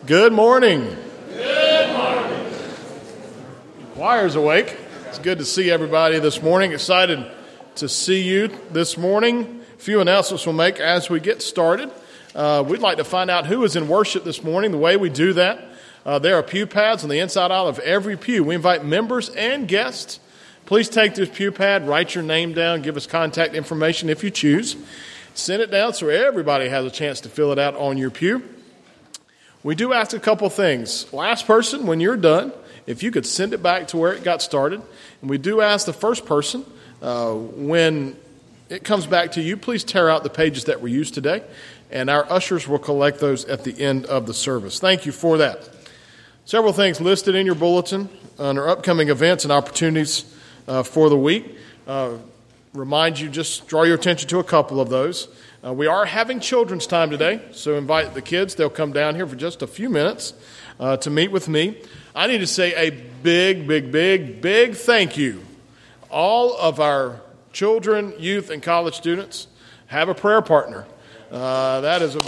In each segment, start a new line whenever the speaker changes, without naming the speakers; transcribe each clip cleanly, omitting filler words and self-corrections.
Good morning. Good morning. Choir's awake. It's good to see everybody this morning. Excited to see you this morning. A few announcements we'll make as we get started. We'd like to find out who is in worship this morning. The way we do that, there are pew pads on the inside aisle of every pew. We invite members and guests. Please take this pew pad, write your name down, give us contact information if you choose. Send it down so everybody has a chance to fill it out on your pew. We do ask a couple things. Last person, when you're done, if you could send it back to where it got started. And we do ask the first person, when it comes back to you, please tear out the pages that were used today. And our ushers will collect those at the end of the service. Thank you for that. Several things listed in your bulletin on our upcoming events and opportunities for the week. Remind you, just draw your attention to a couple of those. We are having children's time today, so invite the kids. They'll come down here for just a few minutes to meet with me. I need to say a big thank you. All of our children, youth, and college students have a prayer partner. That is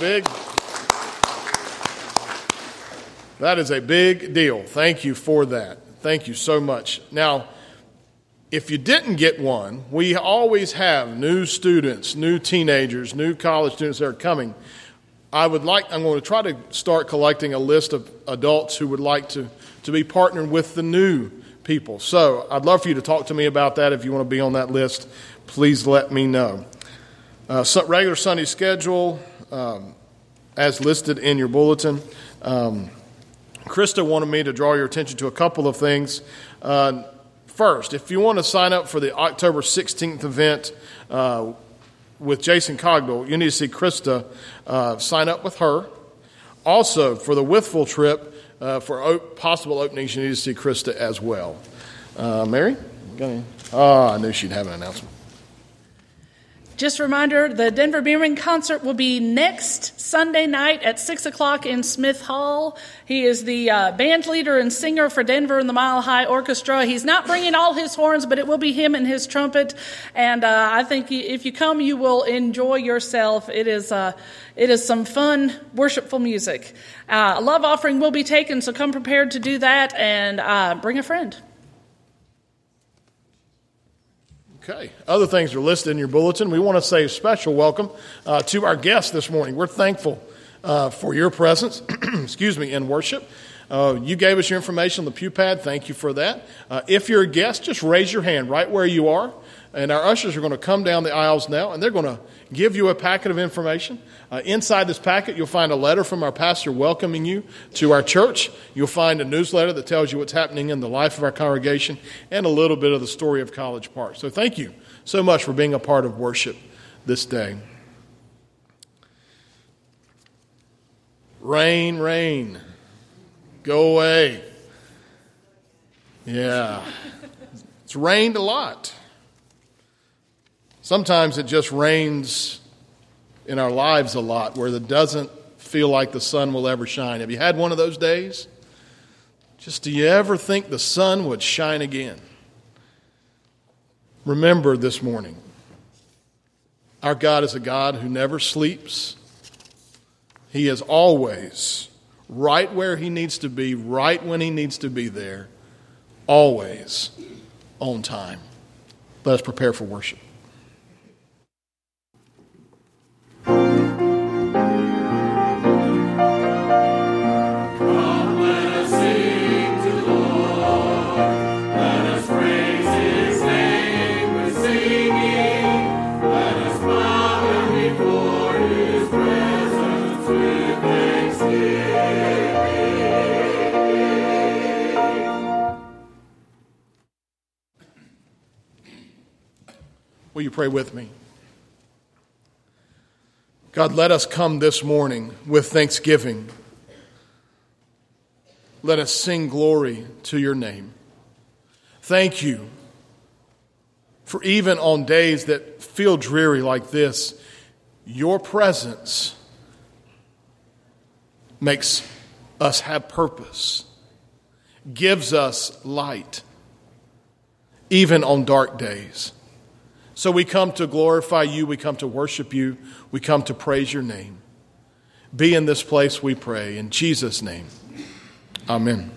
a big deal. Thank you for that. Thank you so much. Now, if you didn't get one, we always have new students, new teenagers, new college students that are coming. I'm going to try to start collecting a list of adults who would like to be partnered with the new people. So I'd love for you to talk to me about that. If you want to be on that list, please let me know. Regular Sunday schedule, as listed in your bulletin. Krista wanted me to draw your attention to a couple of things. First, if you want to sign up for the October 16th event with Jason Cogdell, you need to see Krista. Sign up with her. Also, for the Withful trip, for possible openings, you need to see Krista as well. Mary? I knew she'd have an announcement.
Just a reminder, the Denver Beerman concert will be next Sunday night at 6 o'clock in Smith Hall. He is the band leader and singer for Denver and the Mile High Orchestra. He's not bringing all his horns, but it will be him and his trumpet. And I think if you come, you will enjoy yourself. It is some fun, worshipful music. A love offering will be taken, so come prepared to do that and bring a friend.
Okay. Other things are listed in your bulletin. We want to say a special welcome to our guests this morning. We're thankful for your presence, in worship. You gave us your information on the pew pad. Thank you for that. If you're a guest, just raise your hand right where you are. And our ushers are going to come down the aisles now, and they're going to give you a packet of information. Inside this packet, you'll find a letter from our pastor welcoming you to our church. You'll find a newsletter that tells you what's happening in the life of our congregation and a little bit of the story of College Park. So thank you so much for being a part of worship this day. Rain, go away. Yeah, it's rained a lot. Sometimes it just rains in our lives a lot where it doesn't feel like the sun will ever shine. Have you had one of those days? Do you ever think the sun would shine again? Remember this morning, our God is a God who never sleeps. He is always right where he needs to be, right when he needs to be there, always on time. Let us prepare for worship. Will you pray with me? God, let us come this morning with thanksgiving. Let us sing glory to your name. Thank you for even on days that feel dreary like this, your presence makes us have purpose, gives us light, even on dark days. So we come to glorify you, we come to worship you, we come to praise your name. be in this place, we pray. In Jesus' name, amen.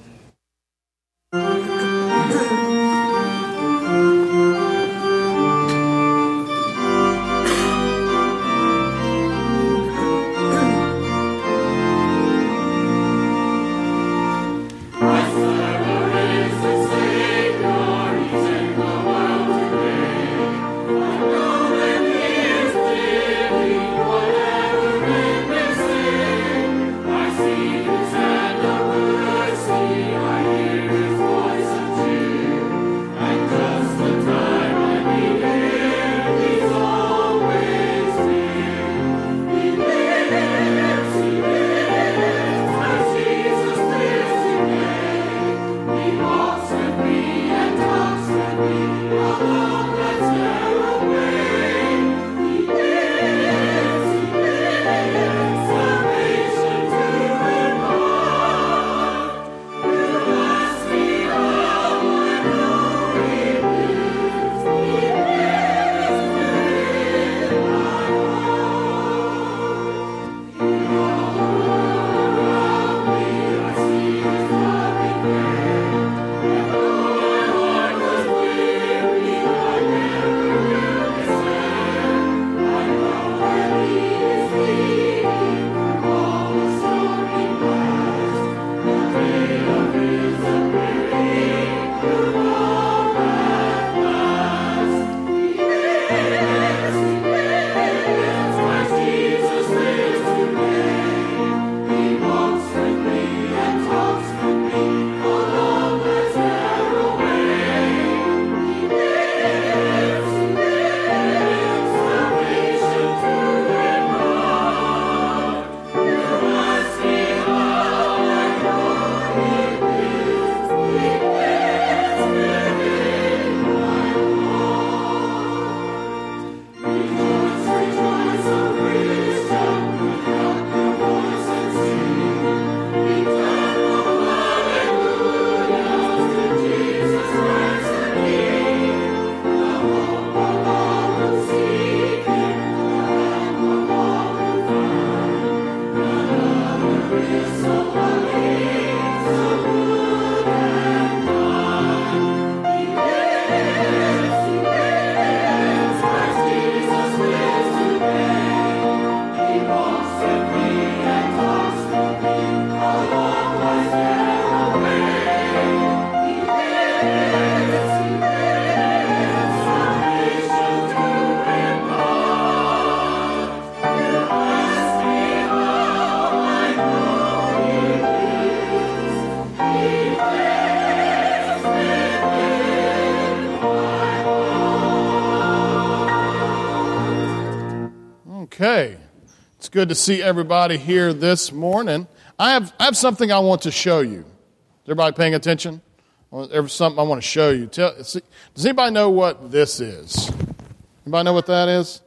Okay, it's good to see everybody here this morning. I have something I want to show you. Is everybody paying attention? There's something I want to show you. Does anybody know what this is? Anybody know what that is?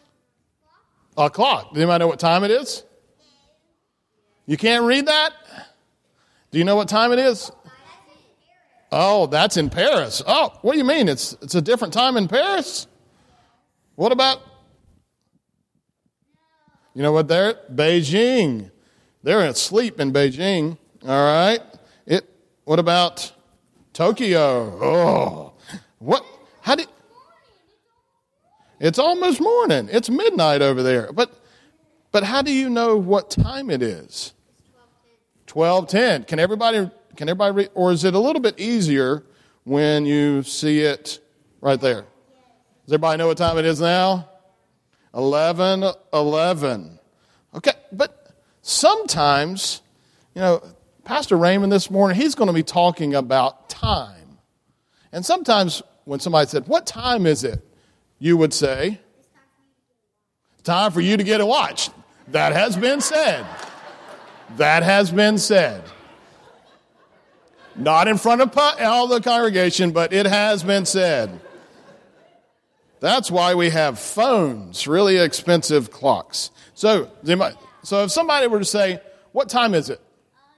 A clock. Does anybody know what time it is? You can't read that? Do you know what time it is? Oh, that's in Paris. Oh, what do you mean? It's a different time in Paris? What about, you know what they're? Beijing. They're asleep in Beijing. All right. What about Tokyo? Oh, what? It's almost morning. It's midnight over there. But how do you know what time it is? 12:10. Can everybody read? Or is it a little bit easier when you see it right there? Does everybody know what time it is now? 11:11. Okay, but sometimes, Pastor Raymond this morning, he's going to be talking about time. And sometimes when somebody said, "What time is it?" you would say, "Time for you to get a watch." That has been said. That has been said. Not in front of all the congregation, but it has been said. That's why we have phones, really expensive clocks. So if somebody were to say, "What time is it?"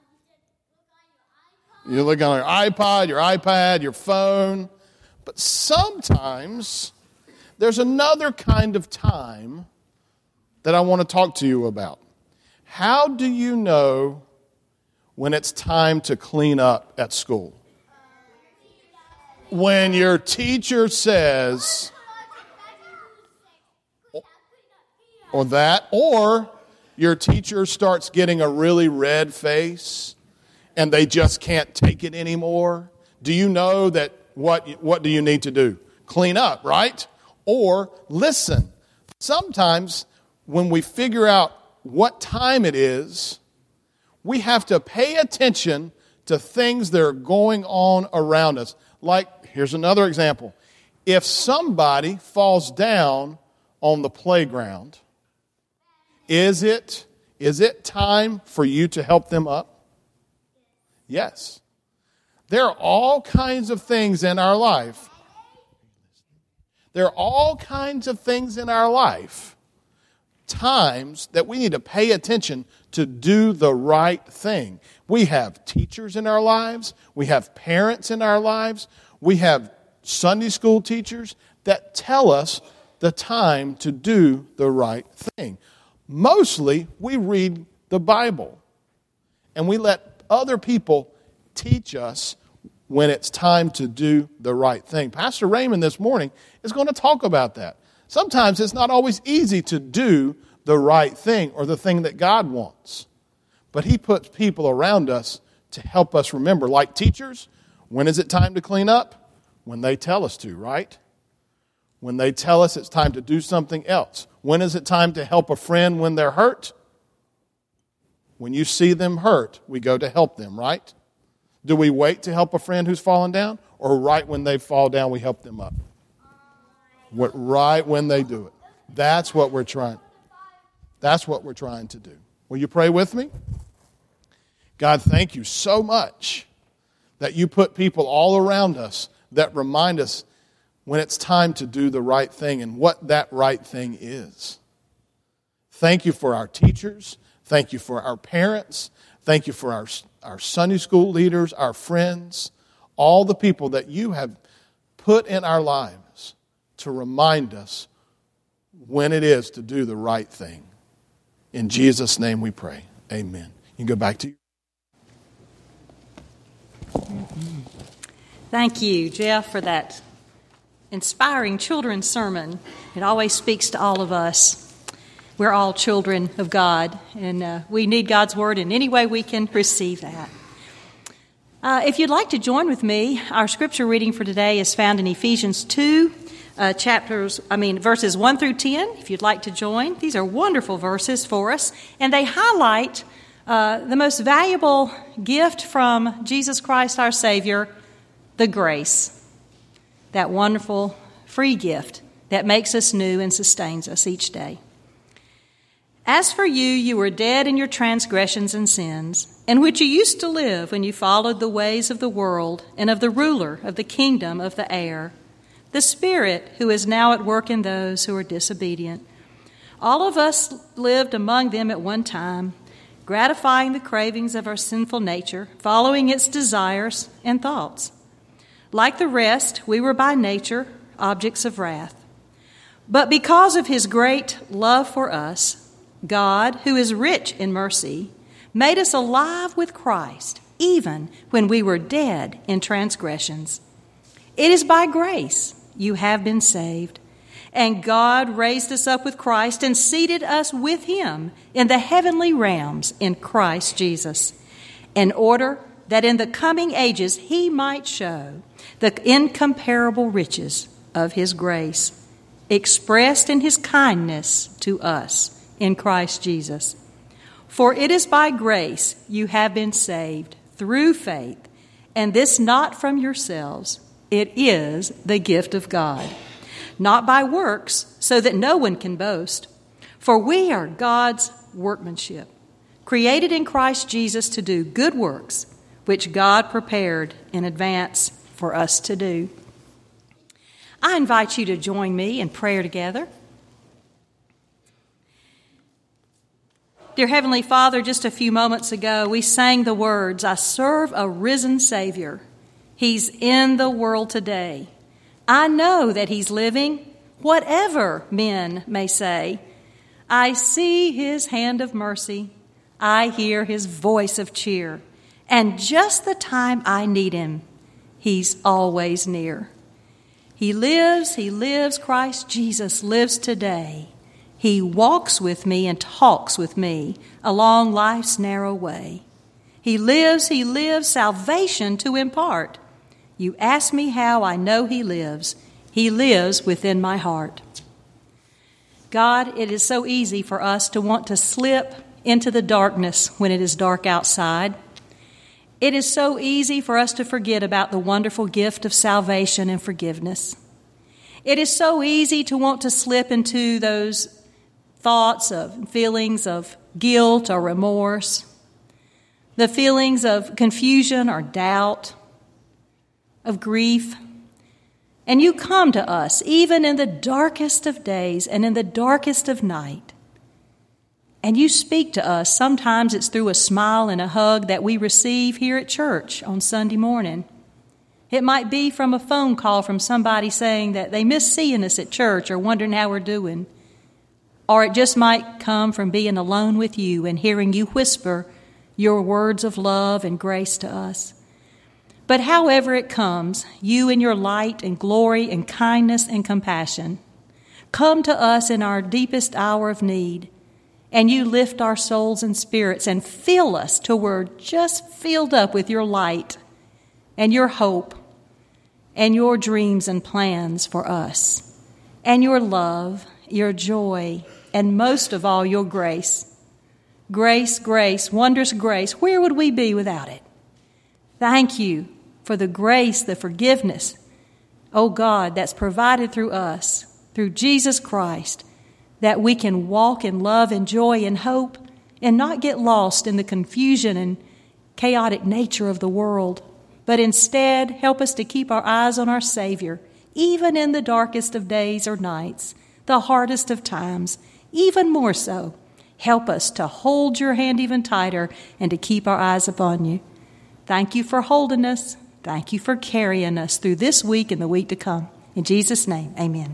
You look on your iPod, your iPad, your phone. But sometimes there's another kind of time that I want to talk to you about. How do you know when it's time to clean up at school? When your teacher says, or your teacher starts getting a really red face and they just can't take it anymore. Do you know that what do you need to do? Clean up, right? Or listen. Sometimes when we figure out what time it is, we have to pay attention to things that are going on around us. Like, here's another example. If somebody falls down on the playground, is it time for you to help them up? Yes. There are all kinds of things in our life. Times that we need to pay attention to do the right thing. We have teachers in our lives. We have parents in our lives. We have Sunday school teachers that tell us the time to do the right thing. Mostly, we read the Bible, and we let other people teach us when it's time to do the right thing. Pastor Raymond this morning is going to talk about that. Sometimes it's not always easy to do the right thing or the thing that God wants. But he puts people around us to help us remember. Like teachers, when is it time to clean up? When they tell us to, right? When they tell us it's time to do something else. When is it time to help a friend when they're hurt? When you see them hurt, we go to help them, right? Do we wait to help a friend who's fallen down? Or right when they fall down, we help them up? Right when they do it. That's what we're trying to do. Will you pray with me? God, thank you so much that you put people all around us that remind us when it's time to do the right thing and what that right thing is. Thank you for our teachers. Thank you for our parents. Thank you for our Sunday school leaders, our friends, all the people that you have put in our lives to remind us when it is to do the right thing. In Jesus' name we pray. Amen. You can go back to you.
Thank you, Jeff, for that inspiring children's sermon. It always speaks to all of us. We're all children of God, and we need God's Word in any way we can receive that. If you'd like to join with me, our scripture reading for today is found in Ephesians 2, verses 1 through 10. If you'd like to join, these are wonderful verses for us, and they highlight the most valuable gift from Jesus Christ, our Savior, the grace. That wonderful free gift that makes us new and sustains us each day. As for you, you were dead in your transgressions and sins, in which you used to live when you followed the ways of the world and of the ruler of the kingdom of the air, the Spirit who is now at work in those who are disobedient. All of us lived among them at one time, gratifying the cravings of our sinful nature, following its desires and thoughts. Like the rest, we were by nature objects of wrath. But because of his great love for us, God, who is rich in mercy, made us alive with Christ, even when we were dead in transgressions. It is by grace you have been saved, and God raised us up with Christ and seated us with him in the heavenly realms in Christ Jesus, in order that in the coming ages he might show the incomparable riches of his grace, expressed in his kindness to us in Christ Jesus. For it is by grace you have been saved through faith, and this not from yourselves. It is the gift of God, not by works, so that no one can boast. For we are God's workmanship, created in Christ Jesus to do good works, which God prepared in advance for us to do. I invite you to join me in prayer together. Dear Heavenly Father, just a few moments ago, we sang the words, I serve a risen Savior. He's in the world today. I know that he's living, whatever men may say. I see his hand of mercy I hear his voice of cheer. And just the time I need him, he's always near. He lives, Christ Jesus lives today. He walks with me and talks with me along life's narrow way. He lives, salvation to impart. You ask me how I know he lives. He lives within my heart. God, it is so easy for us to want to slip into the darkness when it is dark outside. It is so easy for us to forget about the wonderful gift of salvation and forgiveness. It is so easy to want to slip into those thoughts of feelings of guilt or remorse, the feelings of confusion or doubt, of grief. And you come to us even in the darkest of days and in the darkest of night. And you speak to us. Sometimes it's through a smile and a hug that we receive here at church on Sunday morning. It might be from a phone call from somebody saying that they miss seeing us at church or wondering how we're doing. Or it just might come from being alone with you and hearing you whisper your words of love and grace to us. But however it comes, you in your light and glory and kindness and compassion come to us in our deepest hour of need, and you lift our souls and spirits and fill us till we're just filled up with your light and your hope and your dreams and plans for us, and your love, your joy, and most of all, your grace. Grace, grace, wondrous grace. Where would we be without it? Thank you for the grace, the forgiveness, oh God, that's provided through us, through Jesus Christ, that we can walk in love and joy and hope and not get lost in the confusion and chaotic nature of the world, but instead help us to keep our eyes on our Savior, even in the darkest of days or nights, the hardest of times, even more so. Help us to hold your hand even tighter and to keep our eyes upon you. Thank you for holding us. Thank you for carrying us through this week and the week to come. In Jesus' name, amen.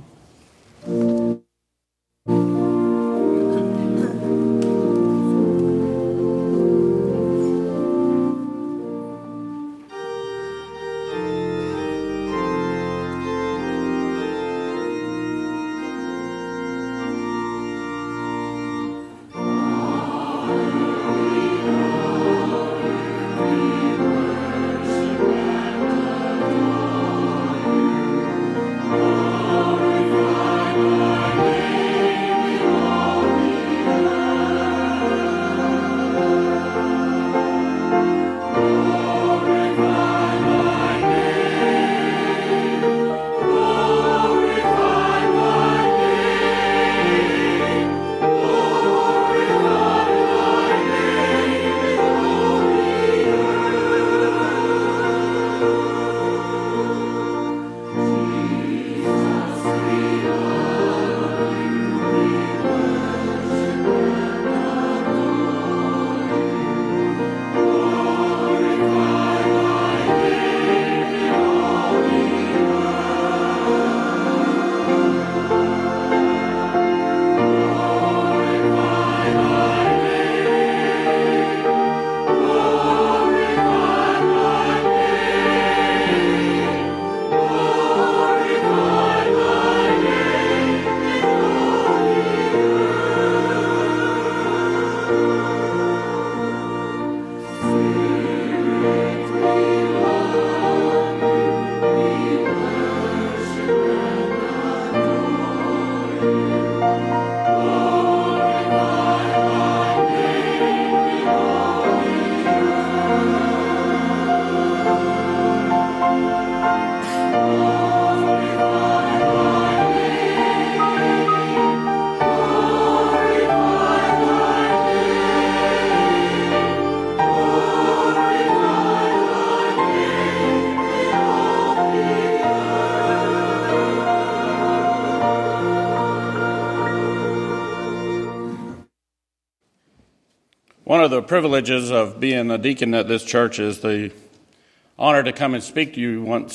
One of the privileges of being a deacon at this church is the honor to come and speak to you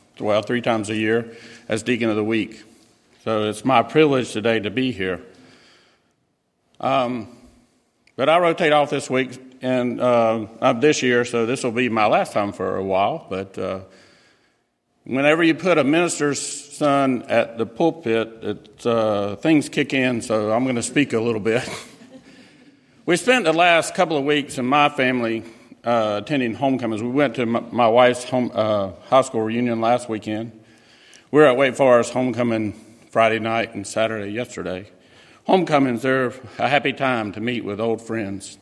3 times a year as Deacon of the Week. So it's my privilege today to be here. But I rotate off this week and this year, so this will be my last time for a while. But whenever you put a minister's son at the pulpit, things kick in, so I'm going to speak a little bit. We spent the last couple of weeks in my family attending homecomings. We went to my wife's high school reunion last weekend. We were at Wake Forest homecoming Friday night and Saturday yesterday. Homecomings, they're a happy time to meet with old friends,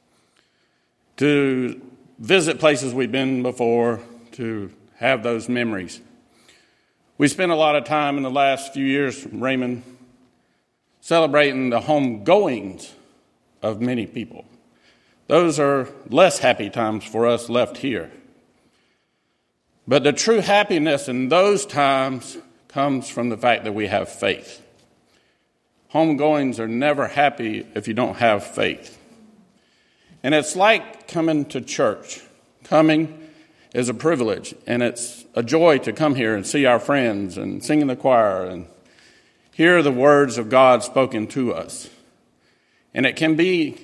to visit places we've been before, to have those memories. We spent a lot of time in the last few years, Raymond, celebrating the homegoings of many people. Those are less happy times for us left here. But the true happiness in those times comes from the fact that we have faith. Homegoings are never happy if you don't have faith. And it's like coming to church. Coming is a privilege, and it's a joy to come here and see our friends and sing in the choir and hear the words of God spoken to us. And it can be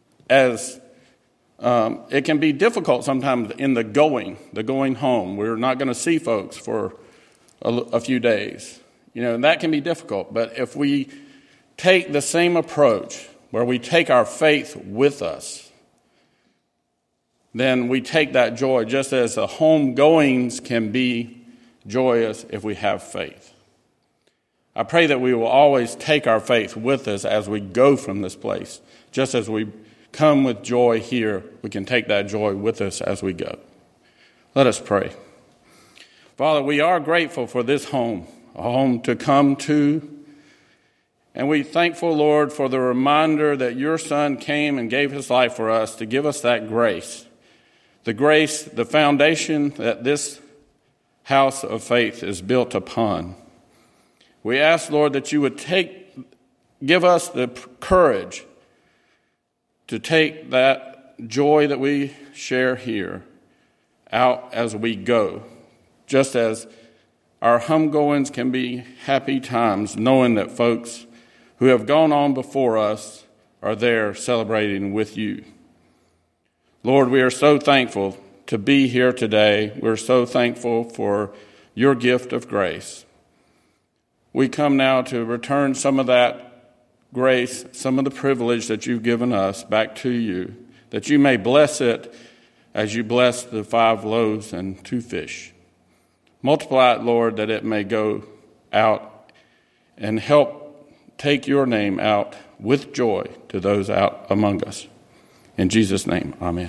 difficult sometimes in the going home. We're not going to see folks for a few days. And that can be difficult. But if we take the same approach where we take our faith with us, then we take that joy just as the homegoings can be joyous if we have faith. I pray that we will always take our faith with us as we go from this place. Just as we come with joy here, we can take that joy with us as we go. Let us pray. Father, we are grateful for this home, a home to come to. And we're thankful, Lord, for the reminder that your Son came and gave his life for us to give us that grace. The grace, the foundation that this house of faith is built upon. We ask, Lord, that you would give us the courage to take that joy that we share here out as we go. Just as our homegoings can be happy times, knowing that folks who have gone on before us are there celebrating with you. Lord, we are so thankful to be here today. We're so thankful for your gift of grace. We come now to return some of that grace, some of the privilege that you've given us back to you, that you may bless it as you bless the 5 loaves and 2 fish. Multiply it, Lord, that it may go out and help take your name out with joy to those out among us. In Jesus' name, amen.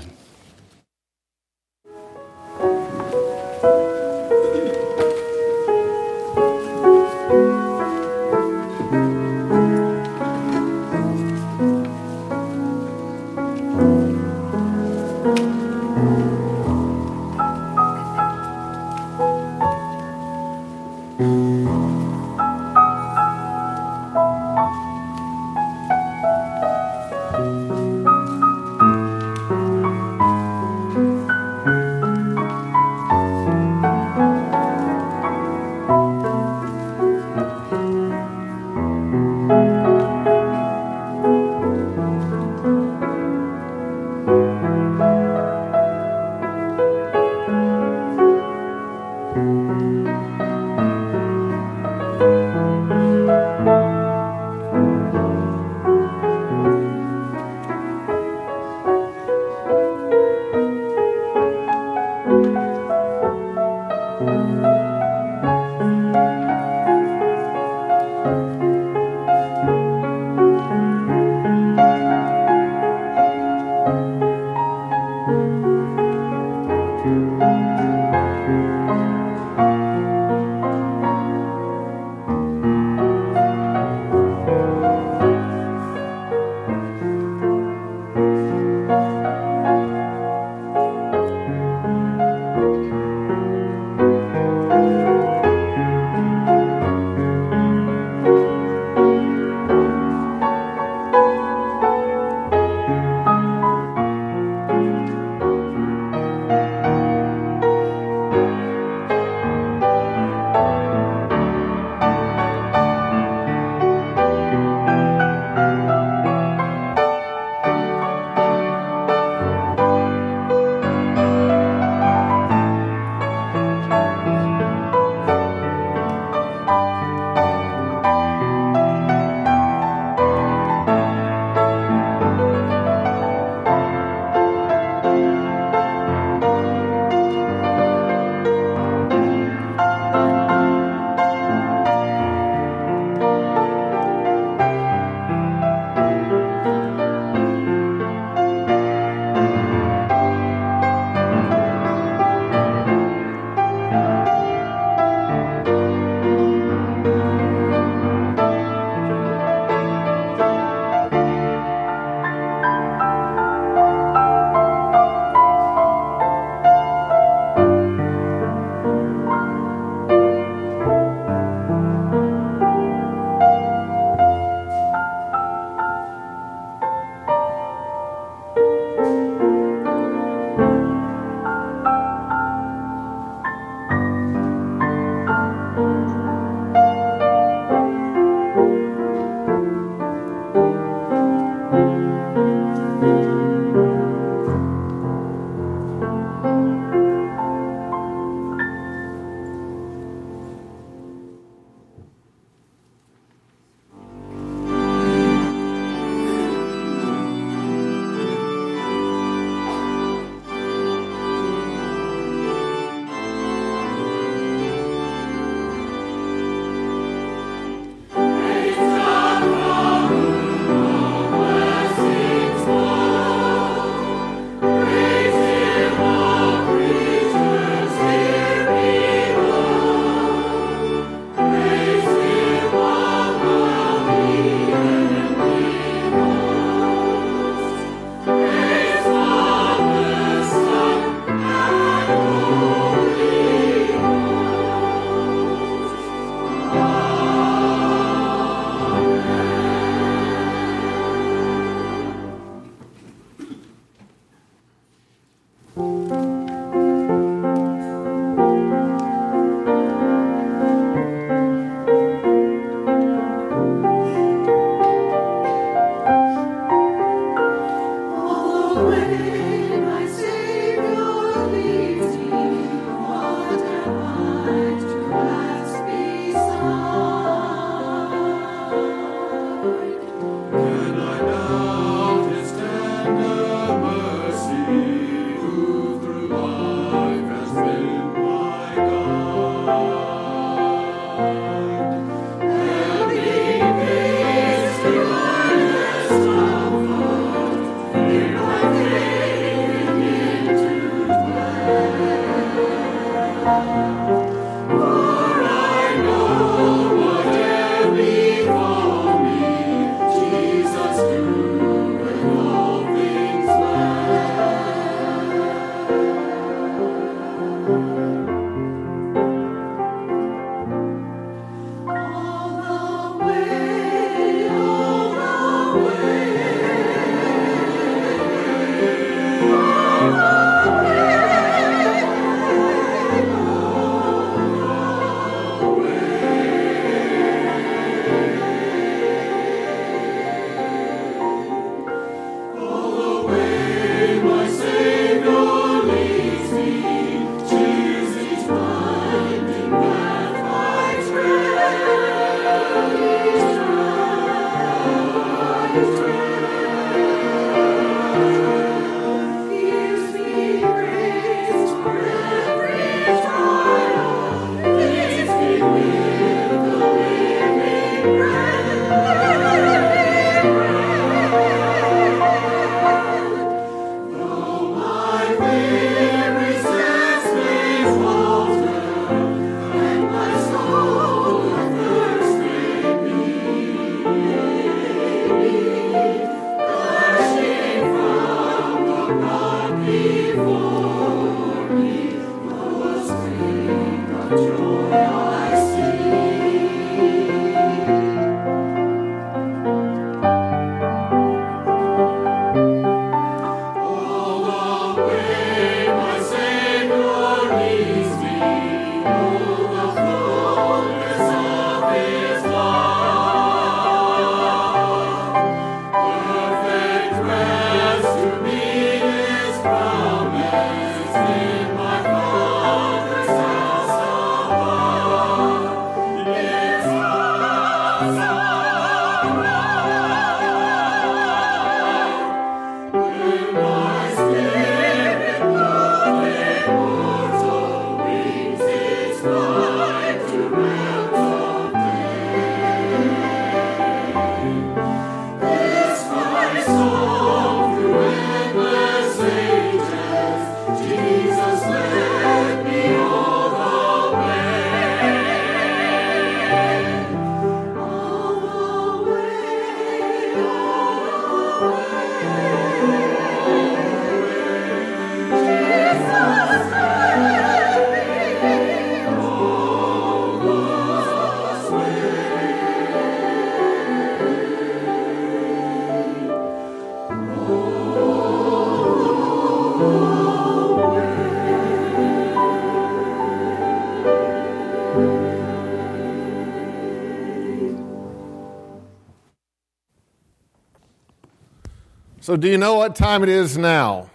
So do you know what time it is now?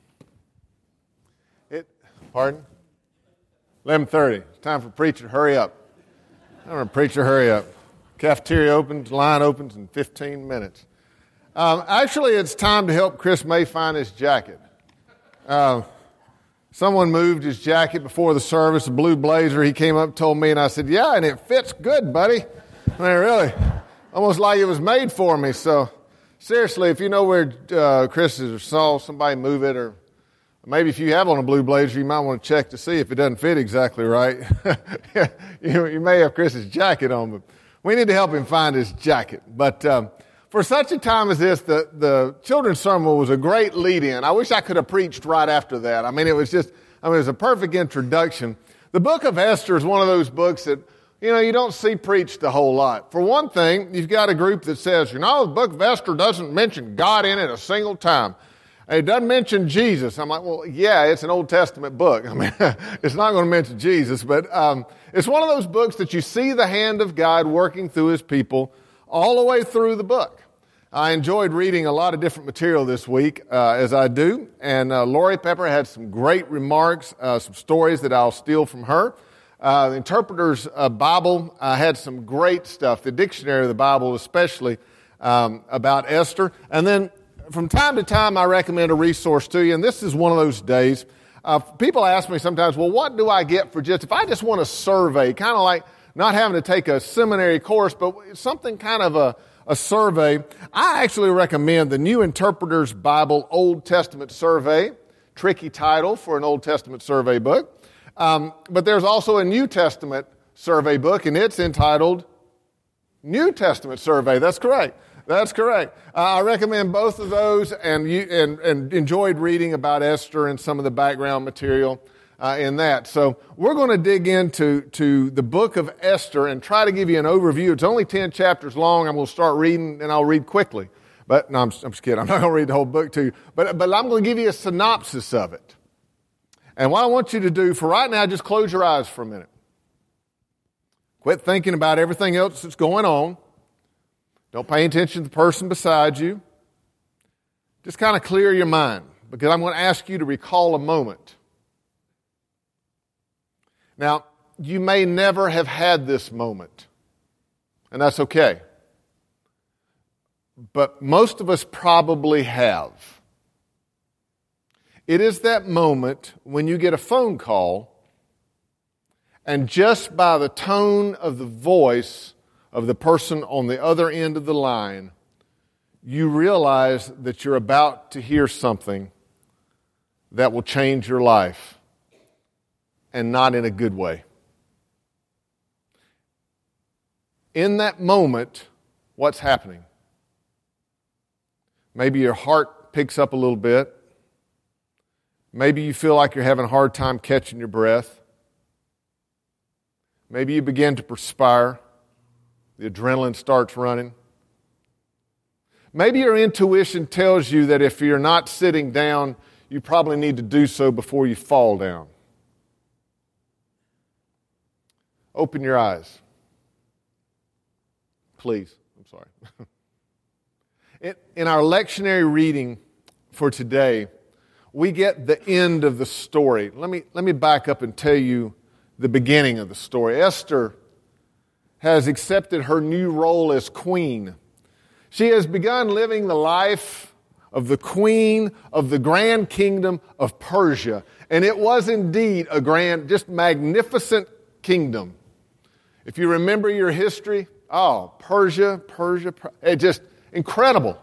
Pardon? 11:30. It's time for preacher to hurry up. I'm going to preacher hurry up. Cafeteria opens, line opens in 15 minutes. Actually, it's time to help Chris May find his jacket. Someone moved his jacket before the service, a blue blazer. He came up and told me, and I said, yeah, and it fits good, buddy. I mean, really, almost like it was made for me. So, seriously, if you know where Chris is or saw somebody move it, or maybe if you have on a blue blazer, you might want to check to see if it doesn't fit exactly right. You may have Chris's jacket on, but we need to help him find his jacket. But for such a time as this, the children's sermon was a great lead-in. I wish I could have preached right after that. I mean, it was a perfect introduction. The book of Esther is one of those books that, you don't see preached a whole lot. For one thing, you've got a group that says, the book of Esther doesn't mention God in it a single time. It doesn't mention Jesus. I'm like, well, yeah, it's an Old Testament book. I mean, it's not going to mention Jesus, but it's one of those books that you see the hand of God working through His people all the way through the book. I enjoyed reading a lot of different material this week, as I do, and Lori Pepper had some great remarks, some stories that I'll steal from her. The Interpreter's Bible had some great stuff, the Dictionary of the Bible especially, about Esther. And then from time to time, I recommend a resource to you, and this is one of those days. People ask me sometimes, well, what do I get for if I just want a survey, kind of like not having to take a seminary course, but something kind of a survey. I actually recommend the New Interpreter's Bible Old Testament Survey. Tricky title for an Old Testament survey book. But there's also a New Testament survey book, and it's entitled New Testament Survey. That's correct. I recommend both of those, and enjoyed reading about Esther and some of the background material in that. So we're going to dig into the book of Esther and try to give you an overview. It's only 10 chapters long. I'm going to start reading, and I'll read quickly. But no, I'm just kidding. I'm not going to read the whole book to you. But I'm going to give you a synopsis of it. And what I want you to do for right now, just close your eyes for a minute. Quit thinking about everything else that's going on. Don't pay attention to the person beside you. Just kind of clear your mind, because I'm going to ask you to recall a moment. Now, you may never have had this moment, and that's okay. But most of us probably have. It is that moment when you get a phone call, and just by the tone of the voice of the person on the other end of the line, you realize that you're about to hear something that will change your life, and not in a good way. In that moment, what's happening? Maybe your heart picks up a little bit. Maybe you feel like you're having a hard time catching your breath. Maybe you begin to perspire. The adrenaline starts running. Maybe your intuition tells you that if you're not sitting down, you probably need to do so before you fall down. Open your eyes. Please. I'm sorry. In our lectionary reading for today, we get the end of the story. Let me back up and tell you the beginning of the story. Esther has accepted her new role as queen. She has begun living the life of the queen of the grand kingdom of Persia. And it was indeed a grand, just magnificent kingdom. If you remember your history, Persia, it just incredible.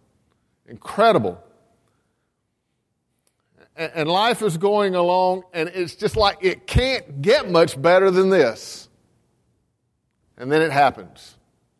And life is going along, and it's just like it can't get much better than this. And then it happens.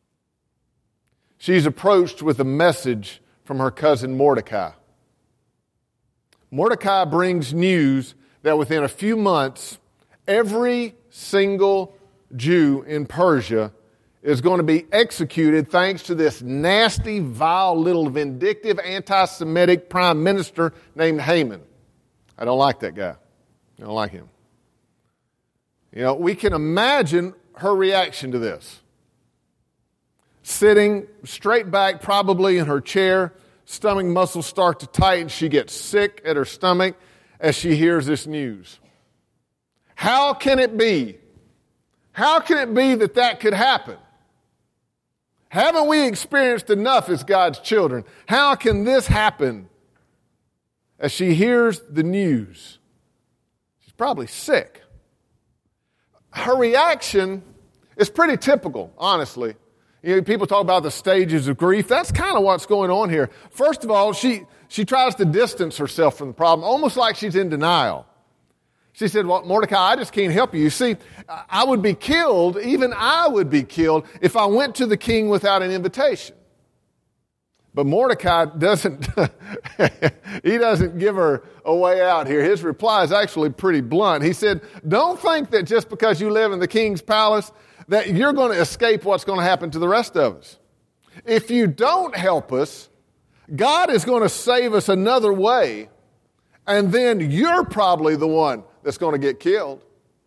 She's approached with a message from her cousin Mordecai. Mordecai brings news that within a few months, every single Jew in Persia is going to be executed thanks to this nasty, vile, little vindictive, anti-Semitic prime minister named Haman. I don't like that guy. I don't like him. We can imagine her reaction to this. Sitting straight back, probably in her chair, stomach muscles start to tighten. She gets sick at her stomach as she hears this news. How can it be? How can it be that that could happen? Haven't we experienced enough as God's children? How can this happen? As she hears the news, she's probably sick. Her reaction is pretty typical, honestly. You know, people talk about the stages of grief. That's kind of what's going on here. First of all, she tries to distance herself from the problem, almost like she's in denial. She said, well, Mordecai, I just can't help you. You see, I would be killed, even I would be killed, if I went to the king without an invitation. But Mordecai doesn't, he doesn't give her a way out here. His reply is actually pretty blunt. He said, don't think that just because you live in the king's palace that you're going to escape what's going to happen to the rest of us. If you don't help us, God is going to save us another way, and then you're probably the one that's going to get killed.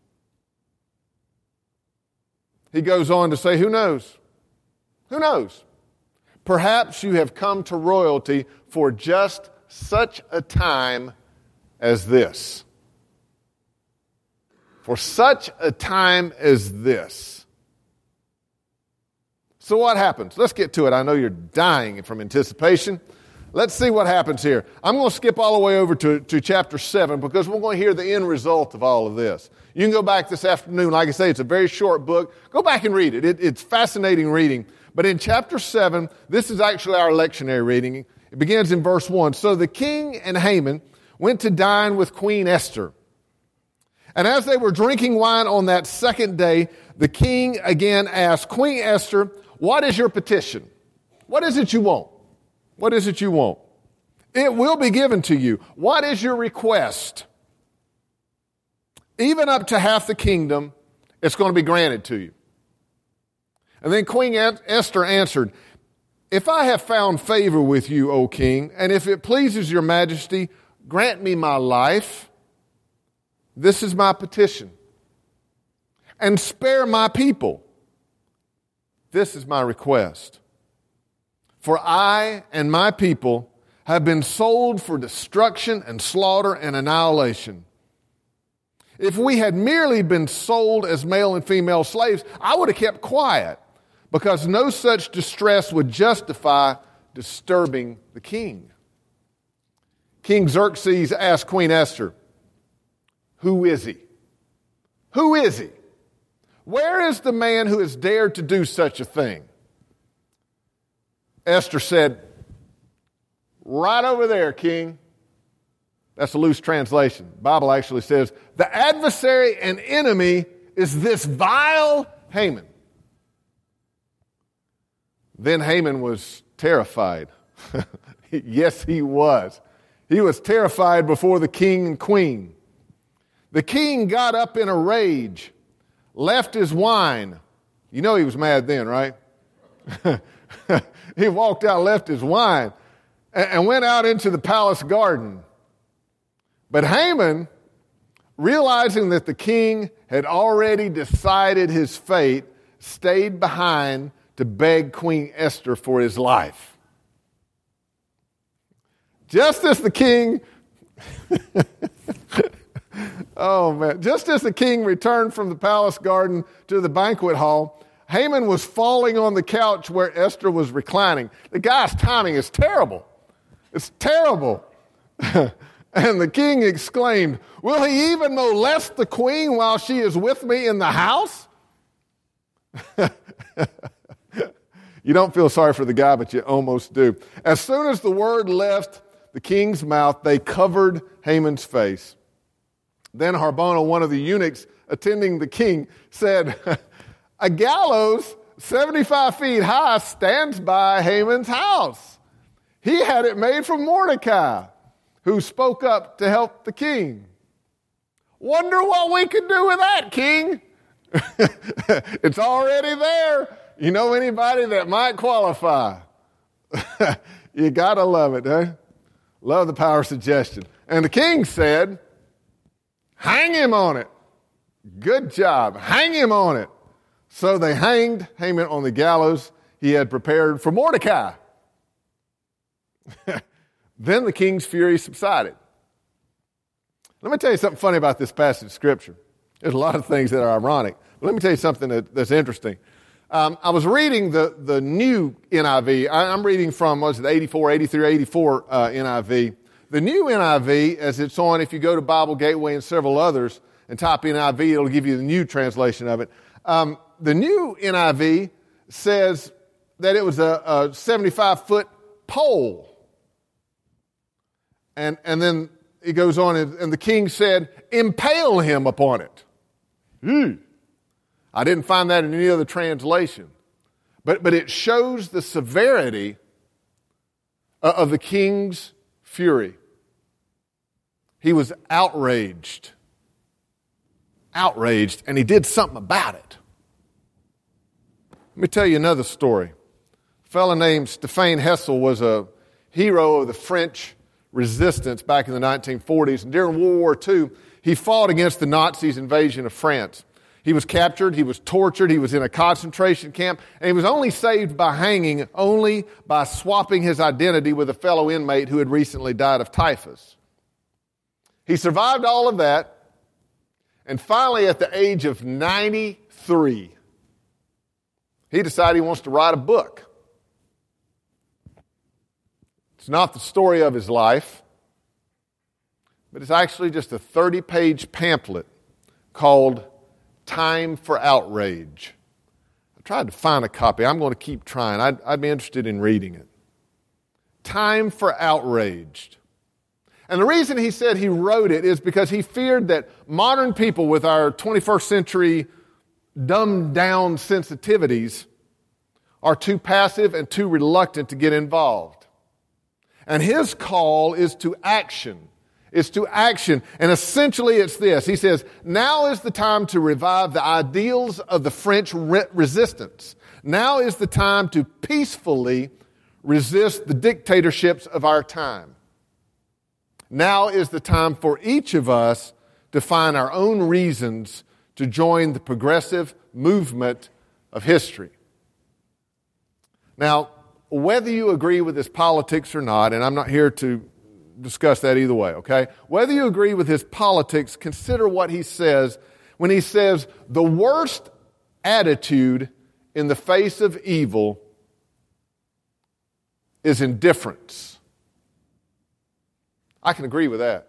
He goes on to say, who knows? Who knows? Perhaps you have come to royalty for just such a time as this. For such a time as this. So what happens? Let's get to it. I know you're dying from anticipation. Let's see what happens here. I'm going to skip all the way over to chapter 7 because we're going to hear the end result of all of this. You can go back this afternoon. Like I say, it's a very short book. Go back and read it. It's fascinating reading. But in chapter 7, this is actually our lectionary reading. It begins in verse 1. So the king and Haman went to dine with Queen Esther. And as they were drinking wine on that second day, the king again asked, Queen Esther, what is your petition? What is it you want? What is it you want? It will be given to you. What is your request? Even up to half the kingdom, it's going to be granted to you. And then Queen Esther answered, if I have found favor with you, O king, and if it pleases your majesty, grant me my life. This is my petition. And spare my people. This is my request. For I and my people have been sold for destruction and slaughter and annihilation. If we had merely been sold as male and female slaves, I would have kept quiet, because no such distress would justify disturbing the king. King Xerxes asked Queen Esther, who is he? Who is he? Where is the man who has dared to do such a thing? Esther said, right over there, king. That's a loose translation. The Bible actually says, the adversary and enemy is this vile Haman. Then Haman was terrified. Yes, he was. He was terrified before the king and queen. The king got up in a rage, left his wine. You know he was mad then, right? He walked out, left his wine, and went out into the palace garden. But Haman, realizing that the king had already decided his fate, stayed behind to beg Queen Esther for his life. Just as the king, just as the king returned from the palace garden to the banquet hall, Haman was falling on the couch where Esther was reclining. The guy's timing is terrible. It's terrible. And the king exclaimed, will he even molest the queen while she is with me in the house? You don't feel sorry for the guy, but you almost do. As soon as the word left the king's mouth, they covered Haman's face. Then Harbona, one of the eunuchs attending the king, said, a gallows 75 feet high stands by Haman's house. He had it made from Mordecai, who spoke up to help the king. Wonder what we could do with that, king? It's already there. You know anybody that might qualify? You got to love it, eh? Love the power of suggestion. And the king said, hang him on it. Good job. Hang him on it. So they hanged Haman on the gallows he had prepared for Mordecai. Then the king's fury subsided. Let me tell you something funny about this passage of Scripture. There's a lot of things that are ironic. But let me tell you something that's interesting. I was reading the new NIV. I'm reading from, 83, 84 NIV. The new NIV, as it's on, if you go to Bible Gateway and several others and type NIV, it'll give you the new translation of it. The new NIV says that it was a 75-foot pole. And then it goes on, and the king said, impale him upon it. I didn't find that in any other translation. But it shows the severity of the king's fury. He was outraged. Outraged, and he did something about it. Let me tell you another story. A fellow named Stéphane Hessel was a hero of the French resistance back in the 1940s. And during World War II, he fought against the Nazis' invasion of France. He was captured, he was tortured, he was in a concentration camp, and he was only saved by hanging only by swapping his identity with a fellow inmate who had recently died of typhus. He survived all of that, and finally at the age of 93, he decided he wants to write a book. It's not the story of his life, but it's actually just a 30-page pamphlet called Time for Outrage. I tried to find a copy. I'm going to keep trying. I'd be interested in reading it. Time for Outraged. And the reason he said he wrote it is because he feared that modern people with our 21st century dumbed-down sensitivities are too passive and too reluctant to get involved. And his call is to action. It's to action. And essentially it's this. He says, now is the time to revive the ideals of the French resistance. Now is the time to peacefully resist the dictatorships of our time. Now is the time for each of us to find our own reasons to join the progressive movement of history. Now, whether you agree with his politics or not, and I'm not here to discuss that either way, okay? Whether you agree with his politics, consider what he says when he says the worst attitude in the face of evil is indifference. I can agree with that.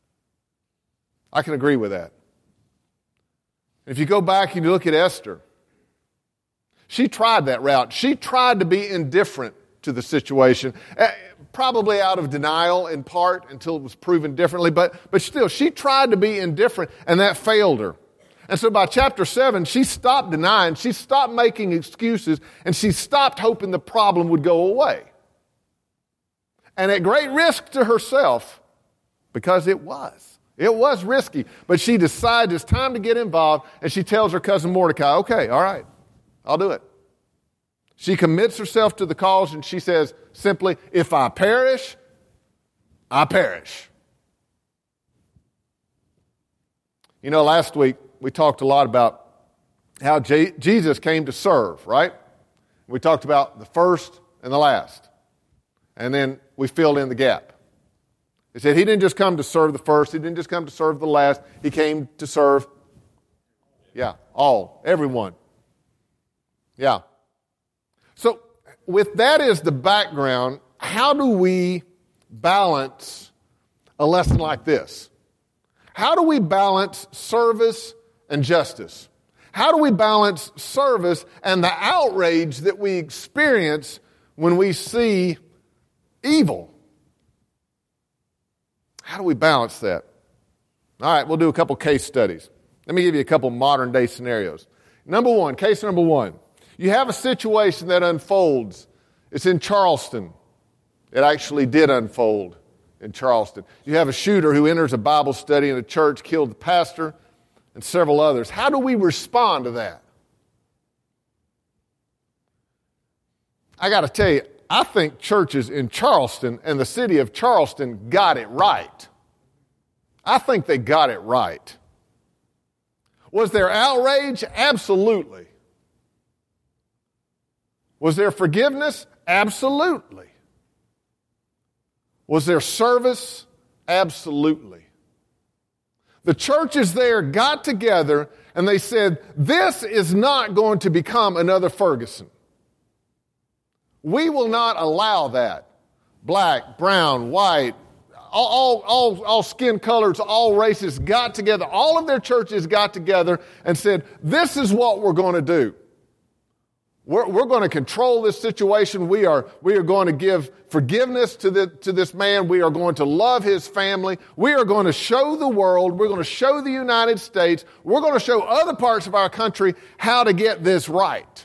I can agree with that. If you go back and you look at Esther, she tried that route. She tried to be indifferent to the situation, probably out of denial in part until it was proven differently, but still, she tried to be indifferent, and that failed her. And so by chapter 7, she stopped denying, she stopped making excuses, and she stopped hoping the problem would go away. And at great risk to herself, because it was risky, but she decided it's time to get involved, and she tells her cousin Mordecai, okay, all right, I'll do it. She commits herself to the cause, and she says simply, if I perish, I perish. You know, last week we talked a lot about how Jesus came to serve, right? We talked about the first and the last. And then we filled in the gap. He said he didn't just come to serve the first, he didn't just come to serve the last, he came to serve, everyone. Yeah. So, with that as the background, how do we balance a lesson like this? How do we balance service and justice? How do we balance service and the outrage that we experience when we see evil? How do we balance that? All right, we'll do a couple case studies. Let me give you a couple modern day scenarios. Case number one. You have a situation that unfolds. It's in Charleston. It actually did unfold in Charleston. You have a shooter who enters a Bible study in a church, killed the pastor and several others. How do we respond to that? I got to tell you, I think churches in Charleston and the city of Charleston got it right. I think they got it right. Was there outrage? Absolutely. Was there forgiveness? Absolutely. Was there service? Absolutely. The churches there got together and they said, this is not going to become another Ferguson. We will not allow that. Black, brown, white, all skin colors, all races got together. All of their churches got together and said, this is what we're going to do. We're going to control this situation. We are going to give forgiveness to this man. We are going to love his family. We are going to show the world. We're going to show the United States. We're going to show other parts of our country how to get this right.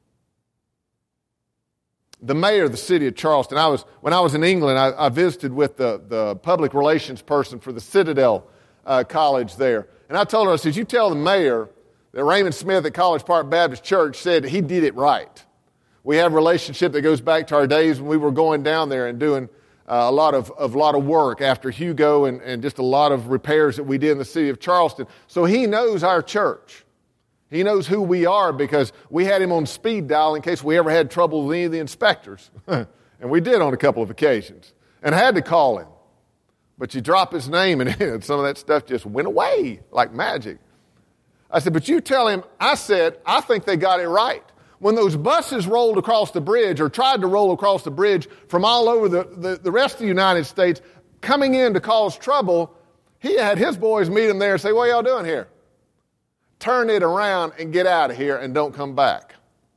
The mayor of the city of Charleston, when I was in England, I visited with the public relations person for the Citadel College there. And I told her, I said, you tell the mayor that Raymond Smith at College Park Baptist Church said he did it right. We have a relationship that goes back to our days when we were going down there and doing a lot of work after Hugo and just a lot of repairs that we did in the city of Charleston. So he knows our church. He knows who we are because we had him on speed dial in case we ever had trouble with any of the inspectors. And we did on a couple of occasions and had to call him. But you drop his name and some of that stuff just went away like magic. I said, but you tell him, I think they got it right. When those buses rolled across the bridge or tried to roll across the bridge from all over the rest of the United States coming in to cause trouble, he had his boys meet him there and say, what are y'all doing here? Turn it around and get out of here and don't come back.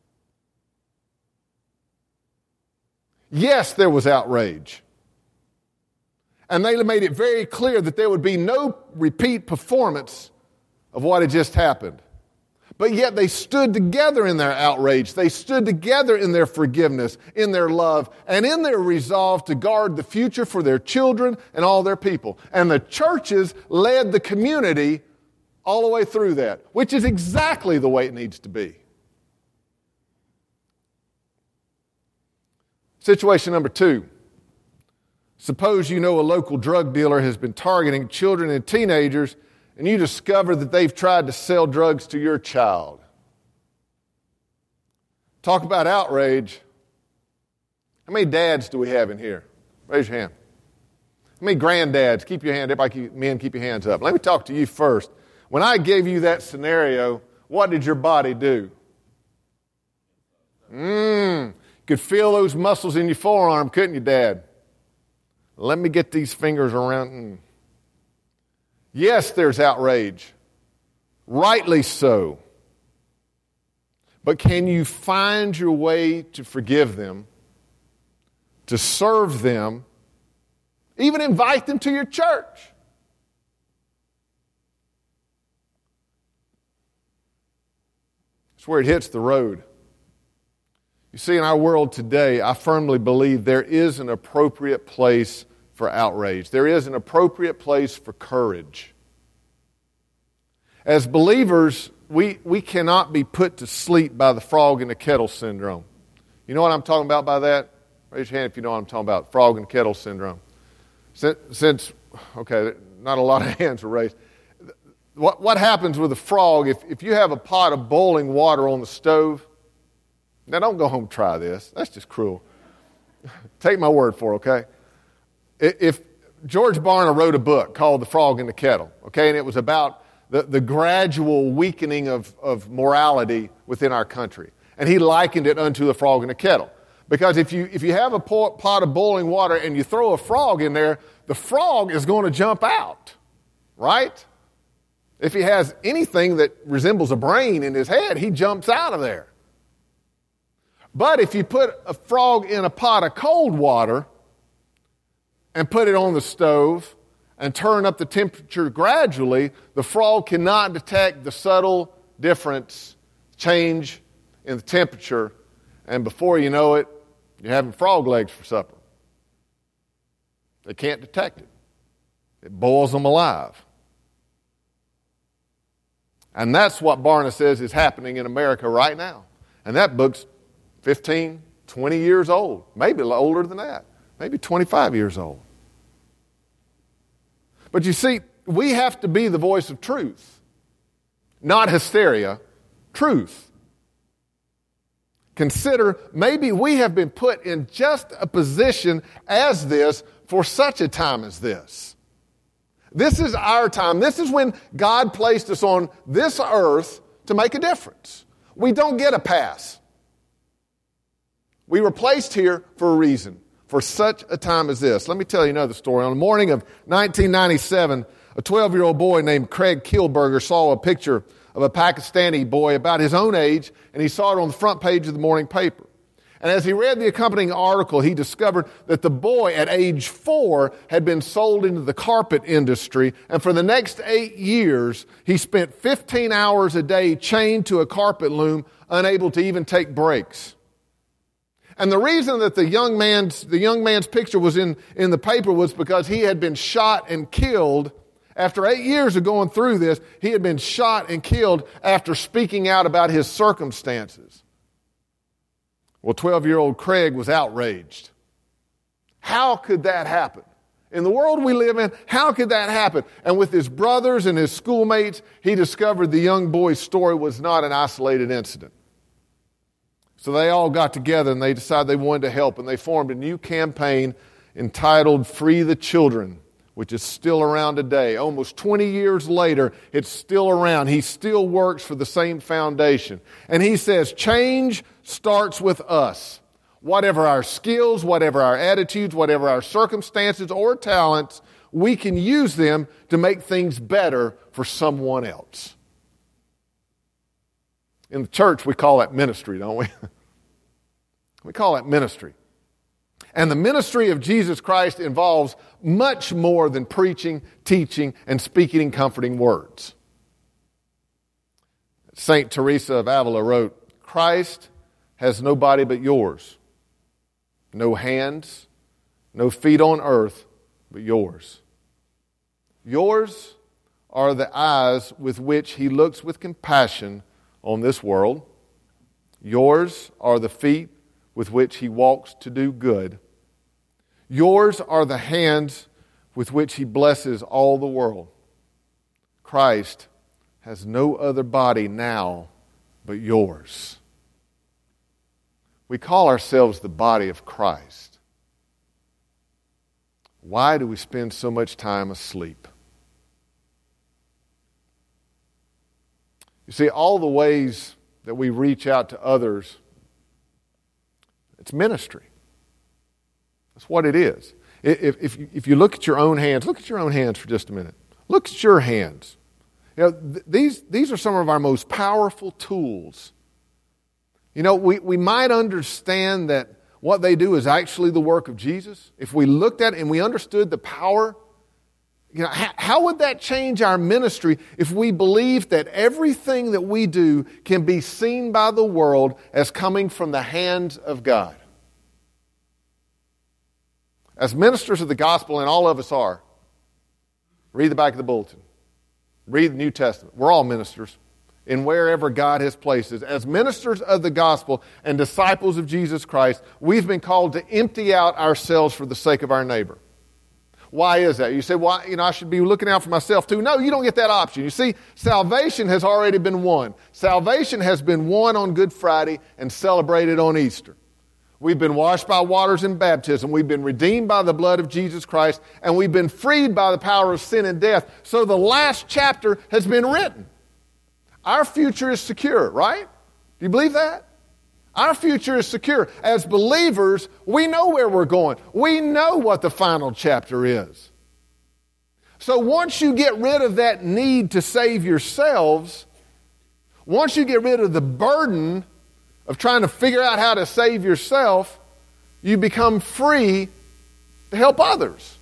Yes, there was outrage. And they made it very clear that there would be no repeat performance of what had just happened. But yet they stood together in their outrage. They stood together in their forgiveness, in their love, and in their resolve to guard the future for their children and all their people. And the churches led the community all the way through that, which is exactly the way it needs to be. Situation number 2. Suppose you know a local drug dealer has been targeting children and teenagers and you discover that they've tried to sell drugs to your child. Talk about outrage. How many dads do we have in here? Raise your hand. How many granddads? Keep your hand. Everybody, men, keep your hands up. Let me talk to you first. When I gave you that scenario, what did your body do? You could feel those muscles in your forearm, couldn't you, Dad? Let me get these fingers around. Yes, there's outrage. Rightly so. But can you find your way to forgive them, to serve them, even invite them to your church? That's where it hits the road. You see, in our world today, I firmly believe there is an appropriate place for outrage. There is an appropriate place for courage. As believers, we cannot be put to sleep by the frog in the kettle syndrome. You know what I'm talking about by that? Raise your hand if you know what I'm talking about, frog in the kettle syndrome. Since not a lot of hands were raised. What happens with a frog if you have a pot of boiling water on the stove? Now, don't go home and try this. That's just cruel. Take my word for it, okay? If George Barna wrote a book called The Frog in the Kettle, okay, and it was about the gradual weakening of morality within our country. And he likened it unto the frog in the kettle. Because if you have a pot of boiling water and you throw a frog in there, the frog is going to jump out, right? If he has anything that resembles a brain in his head, he jumps out of there. But if you put a frog in a pot of cold water and put it on the stove and turn up the temperature gradually, the frog cannot detect the subtle difference, change in the temperature, and before you know it, you're having frog legs for supper. They can't detect it. It boils them alive. And that's what Barna says is happening in America right now. And that book's 15, 20 years old, maybe older than that, maybe 25 years old. But you see, we have to be the voice of truth, not hysteria, truth. Consider maybe we have been put in just a position as this for such a time as this. This is our time. This is when God placed us on this earth to make a difference. We don't get a pass. We were placed here for a reason, for such a time as this. Let me tell you another story. On the morning of 1997, a 12-year-old boy named Craig Kielberger saw a picture of a Pakistani boy about his own age, and he saw it on the front page of the morning paper. And as he read the accompanying article, he discovered that the boy at age 4 had been sold into the carpet industry, and for the next 8 years, he spent 15 hours a day chained to a carpet loom, unable to even take breaks. And the reason that the young man's picture was in the paper was because he had been shot and killed. After 8 years of going through this, he had been shot and killed after speaking out about his circumstances. Well, 12-year-old Craig was outraged. How could that happen? In the world we live in, how could that happen? And with his brothers and his schoolmates, he discovered the young boy's story was not an isolated incident. So they all got together and they decided they wanted to help, and they formed a new campaign entitled Free the Children, which is still around today. Almost 20 years later, it's still around. He still works for the same foundation. And he says, change starts with us. Whatever our skills, whatever our attitudes, whatever our circumstances or talents, we can use them to make things better for someone else. In the church, we call that ministry, don't we? We call that ministry. And the ministry of Jesus Christ involves much more than preaching, teaching, and speaking comforting words. St. Teresa of Avila wrote, Christ has no body but yours, no hands, no feet on earth but yours. Yours are the eyes with which he looks with compassion on this world. Yours are the feet with which he walks to do good. Yours are the hands with which he blesses all the world. Christ has no other body now but yours. We call ourselves the body of Christ. Why do we spend so much time asleep? You see, all the ways that we reach out to others, it's ministry. That's what it is. If you look at your own hands, look at your own hands for just a minute. Look at your hands. You know, these are some of our most powerful tools. You know, we might understand that what they do is actually the work of Jesus. If we looked at it and we understood the power, you know, how would that change our ministry if we believed that everything that we do can be seen by the world as coming from the hands of God? As ministers of the gospel, and all of us are, read the back of the bulletin. Read the New Testament. We're all ministers in wherever God has placed us. As ministers of the gospel and disciples of Jesus Christ, we've been called to empty out ourselves for the sake of our neighbor. Why is that? You say, well, I should be looking out for myself too. No, you don't get that option. You see, salvation has already been won. Salvation has been won on Good Friday and celebrated on Easter. We've been washed by waters in baptism. We've been redeemed by the blood of Jesus Christ. And we've been freed by the power of sin and death. So the last chapter has been written. Our future is secure, right? Do you believe that? Our future is secure. As believers, we know where we're going. We know what the final chapter is. So once you get rid of that need to save yourselves, once you get rid of the burden of trying to figure out how to save yourself, you become free to help others.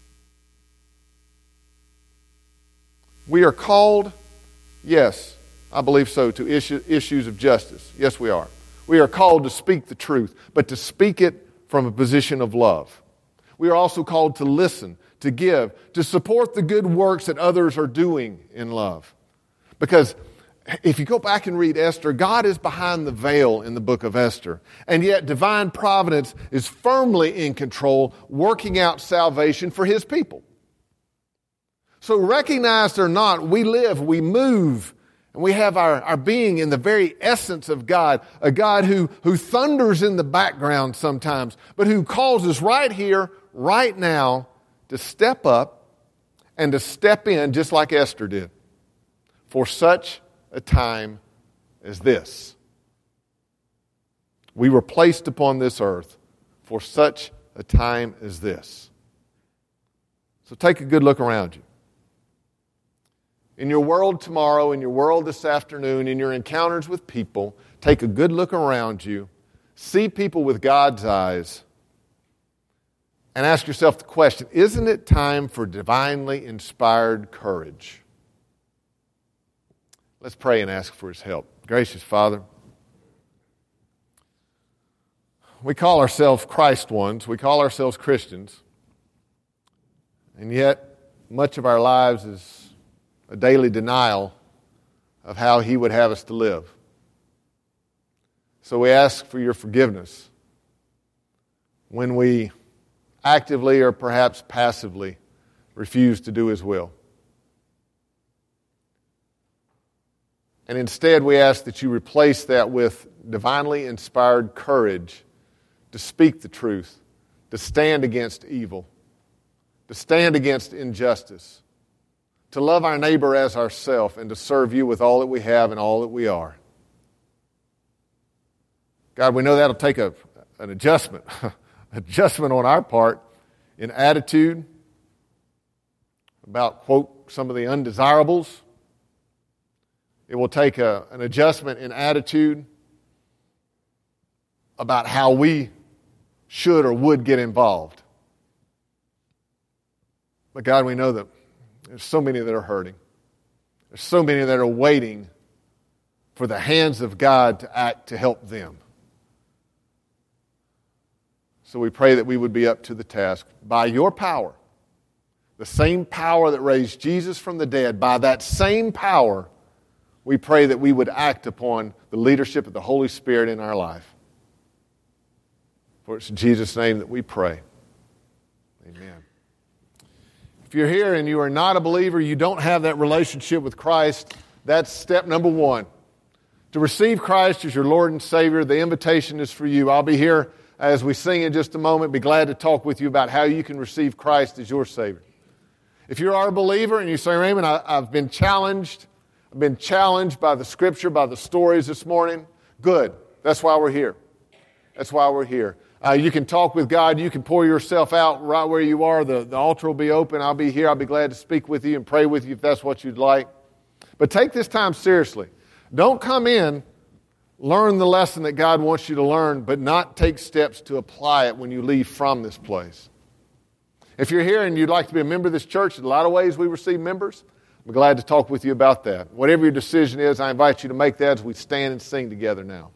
We are called, yes, I believe so, to issues of justice. Yes, we are. We are called to speak the truth, but to speak it from a position of love. We are also called to listen, to give, to support the good works that others are doing in love. Because if you go back and read Esther, God is behind the veil in the book of Esther. And yet divine providence is firmly in control, working out salvation for his people. So recognized or not, we live, we move, and we have our being in the very essence of God, a God who thunders in the background sometimes, but who calls us right here, right now to step up and to step in just like Esther did for such a time as this. We were placed upon this earth for such a time as this. So take a good look around you. In your world tomorrow, in your world this afternoon, in your encounters with people, take a good look around you. See people with God's eyes. And ask yourself the question, isn't it time for divinely inspired courage? Let's pray and ask for His help. Gracious Father, we call ourselves Christ ones. We call ourselves Christians. And yet, much of our lives is a daily denial of how He would have us to live. So we ask for your forgiveness when we actively or perhaps passively refuse to do His will. And instead we ask that you replace that with divinely inspired courage to speak the truth, to stand against evil, to stand against injustice, to love our neighbor as ourselves, and to serve you with all that we have and all that we are. God, we know that'll take an adjustment, adjustment on our part in attitude about, quote, some of the undesirables. It will take an adjustment in attitude about how we should or would get involved. But God, we know that there's so many that are hurting. There's so many that are waiting for the hands of God to act to help them. So we pray that we would be up to the task. By your power, the same power that raised Jesus from the dead, by that same power, we pray that we would act upon the leadership of the Holy Spirit in our life. For it's in Jesus' name that we pray. Amen. If you're here and you are not a believer, you don't have that relationship with Christ, that's step number one. To receive Christ as your Lord and Savior, the invitation is for you. I'll be here as we sing in just a moment. Be glad to talk with you about how you can receive Christ as your Savior. If you are a believer and you say, Raymond, I've been challenged by the Scripture, by the stories this morning, good. That's why we're here. That's why we're here. You can talk with God. You can pour yourself out right where you are. The altar will be open. I'll be here. I'll be glad to speak with you and pray with you if that's what you'd like. But take this time seriously. Don't come in, learn the lesson that God wants you to learn, but not take steps to apply it when you leave from this place. If you're here and you'd like to be a member of this church, in a lot of ways we receive members. I'm glad to talk with you about that. Whatever your decision is, I invite you to make that as we stand and sing together now.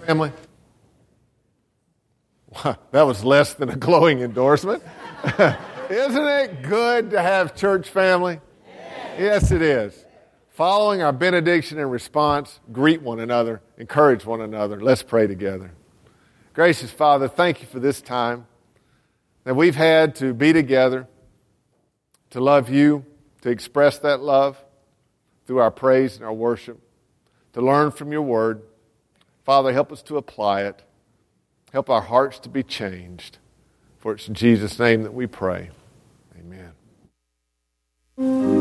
family? That was less than a glowing endorsement. Isn't it good to have church family? Yes, it is. Following our benediction and response, greet one another, encourage one another. Let's pray together. Gracious Father, thank you for this time that we've had to be together, to love you, to express that love through our praise and our worship, to learn from your word. Father, help us to apply it. Help our hearts to be changed. For it's in Jesus' name that we pray. Amen.